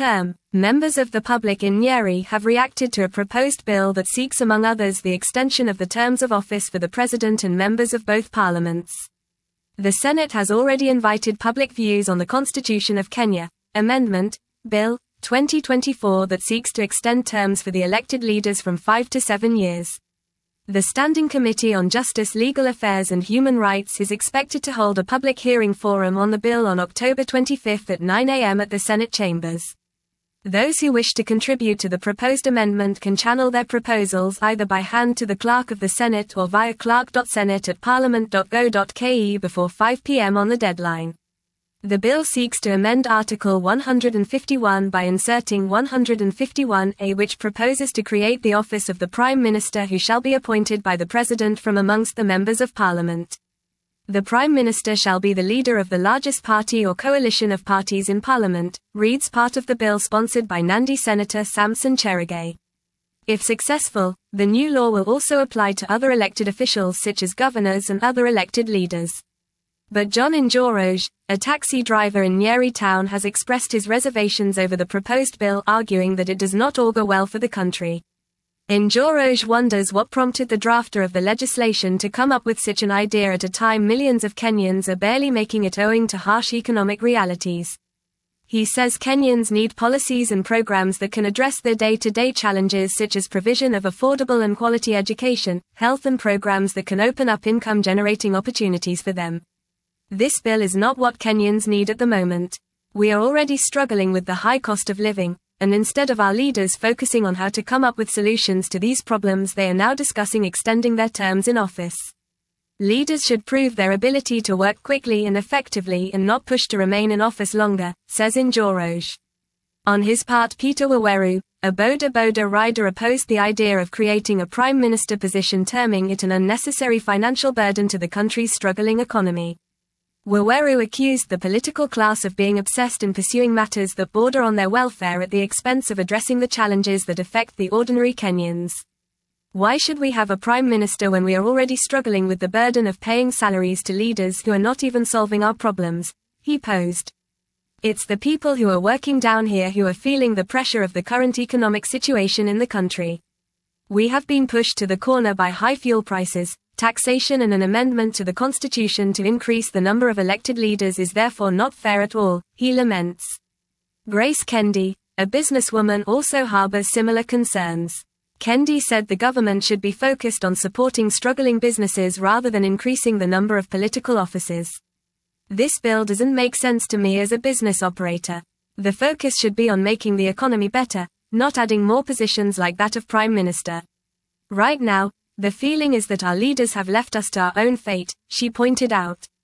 term, members of the public in Nyeri have reacted to a proposed bill that seeks among others the extension of the terms of office for the president and members of both parliaments. The Senate has already invited public views on the Constitution of Kenya, Amendment, Bill, 2024 that seeks to extend terms for the elected leaders from 5 to 7 years. The Standing Committee on Justice, Legal Affairs and Human Rights is expected to hold a public hearing forum on the bill on October 25 at 9 a.m. at the Senate chambers. Those who wish to contribute to the proposed amendment can channel their proposals either by hand to the Clerk of the Senate or via clerk.senate@parliament.go.ke before 5 p.m. on the deadline. The bill seeks to amend Article 151 by inserting 151A, which proposes to create the office of the Prime Minister, who shall be appointed by the President from amongst the members of Parliament. The Prime Minister shall be the leader of the largest party or coalition of parties in Parliament, reads part of the bill sponsored by Nandi Senator Samson Cherargei. If successful, the new law will also apply to other elected officials such as governors and other elected leaders. But John Njoroge, a taxi driver in Nyeri town, has expressed his reservations over the proposed bill, arguing that it does not augur well for the country. Njoroge wonders what prompted the drafter of the legislation to come up with such an idea at a time millions of Kenyans are barely making it owing to harsh economic realities. He says Kenyans need policies and programs that can address their day-to-day challenges, such as provision of affordable and quality education, health, and programs that can open up income-generating opportunities for them. This bill is not what Kenyans need at the moment. We are already struggling with the high cost of living, and instead of our leaders focusing on how to come up with solutions to these problems, they are now discussing extending their terms in office. Leaders should prove their ability to work quickly and effectively and not push to remain in office longer, says Njoroge. On his part, Peter Waweru, a Boda Boda rider, opposed the idea of creating a prime minister position, terming it an unnecessary financial burden to the country's struggling economy. Waweru accused the political class of being obsessed in pursuing matters that border on their welfare at the expense of addressing the challenges that affect the ordinary Kenyans. Why should we have a prime minister when we are already struggling with the burden of paying salaries to leaders who are not even solving our problems? He posed. It's the people who are working down here who are feeling the pressure of the current economic situation in the country. We have been pushed to the corner by high fuel prices, taxation, and an amendment to the Constitution to increase the number of elected leaders is therefore not fair at all, he laments. Grace Kendi, a businesswoman, also harbors similar concerns. Kendi said the government should be focused on supporting struggling businesses rather than increasing the number of political offices. This bill doesn't make sense to me as a business operator. The focus should be on making the economy better, not adding more positions like that of Prime Minister. Right now, the feeling is that our leaders have left us to our own fate, she pointed out.